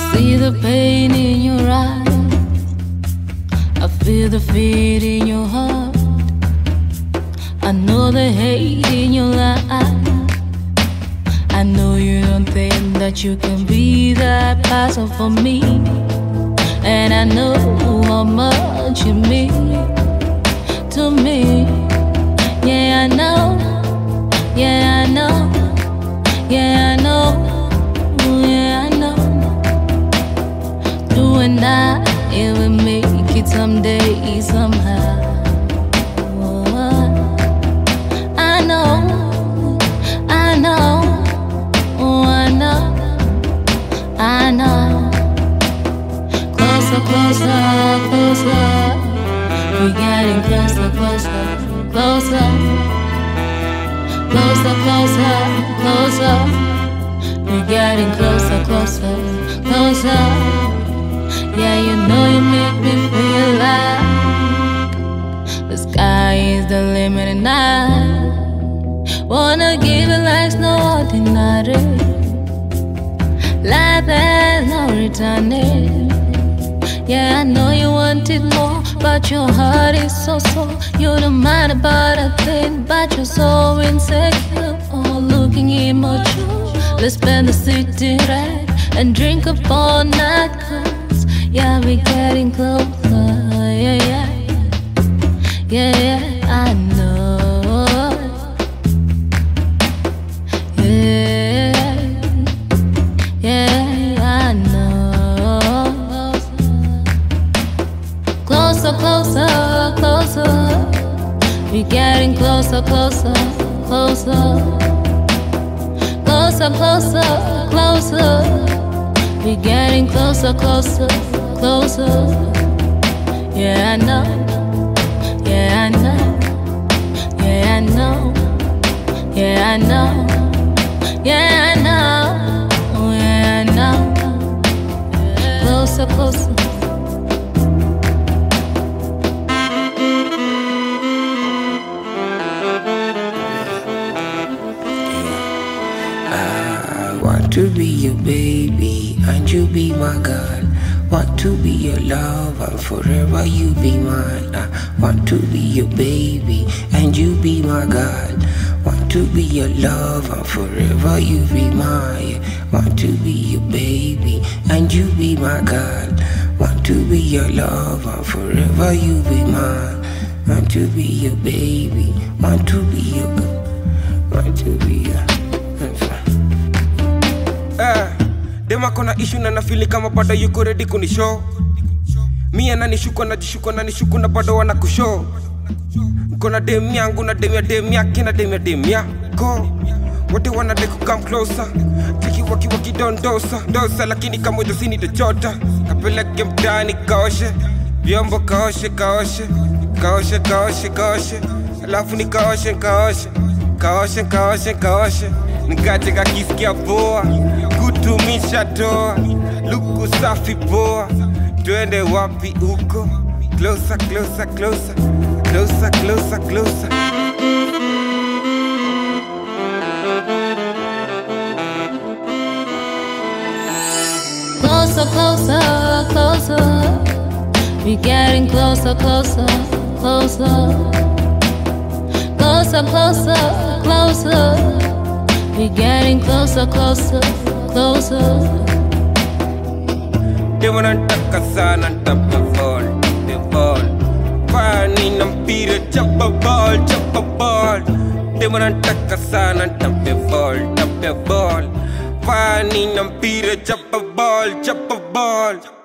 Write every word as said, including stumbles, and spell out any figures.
see the pain in your eyes, I feel the fear in your heart, I know the hate in your life. I know you don't think that you can be that person for me, and I know how much you mean to me. Yeah, I know, yeah, I know, yeah, I know, yeah, I know. You and I, it will make it someday, somehow. I know, I know, oh, I know, I know. Closer, closer, closer, we're getting closer, closer, closer, closer, closer, closer, we're getting closer, closer, closer. Yeah, you know you make me feel like the sky is the limit, and I wanna give it life's no ordinary, life has no returning. Yeah, I know you wanted more, but your heart is so sore. You don't mind about a thing, but you're so insecure. Oh, looking immature. Let's spend the city right and drink up all night, cause yeah, we're getting closer. Yeah, yeah, yeah, yeah, I know. Yeah, yeah, I know. Closer, closer, closer, we're getting closer, closer, closer. Closer, closer, closer, we're getting closer, closer, closer. Yeah, I know, yeah, I know, yeah, I know, yeah, I know, yeah, I know, yeah, I know. Closer, closer. Want to be your baby and you be my girl. Want to be your love and forever you be mine. I want to be your baby and you be my girl. Want to be your love and forever you be mine. Want to be your baby and you be my girl. Want to be your love and forever you be mine. Want to be your baby. Want to be your girl. Want to be your. Eh, dema kona issue na nafili kama bado yuko ready kunishow. Mie na nishuko na jishuko na nishuko na bado wana kushow. Kona dem yangu na dem ya dem yake na dem ya dem yako. Wote wana de come closer. Tiki waki waki dondosa dosa, lakini kama josini de chota. Kapeleke mtani kaoshe, vyombo kaoshe kaoshe, kaoshe kaoshe kaoshe, alafu ni kaoshe kaoshe, kaoshe kaoshe kaoshe. Nikaje kakisikia poa, kutumisha toa, luku safi poa. Twende wapi uko? Closer, closer, closer, closer, closer, closer. Closer, closer, closer, we're getting closer, closer, closer. Closer, closer, closer, we're getting closer, closer, closer. They wanna taka sana tap the ball, the ball. Pani nampira chapa ball, chapa ball. They wanna taka sana tap the ball, tap the ball. Pani nampira chapa ball, chapa ball.